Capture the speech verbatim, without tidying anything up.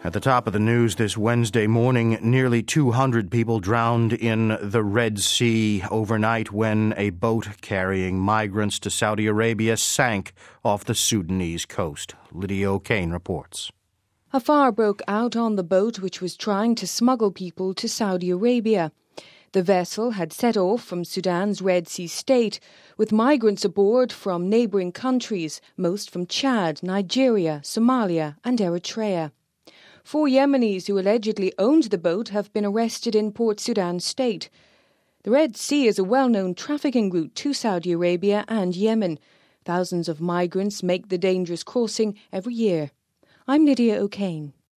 At the top of the news this Wednesday morning, nearly two hundred people drowned in the Red Sea overnight when a boat carrying migrants to Saudi Arabia sank off the Sudanese coast. Lydia O'Kane reports. A fire broke out on the boat which was trying to smuggle people to Saudi Arabia. The vessel had set off from Sudan's Red Sea state, with migrants aboard from neighbouring countries, most from Chad, Nigeria, Somalia and Eritrea. Four Yemenis who allegedly owned the boat have been arrested in Port Sudan state. The Red Sea is a well-known trafficking route to Saudi Arabia and Yemen. Thousands of migrants make the dangerous crossing every year. I'm Lydia O'Kane.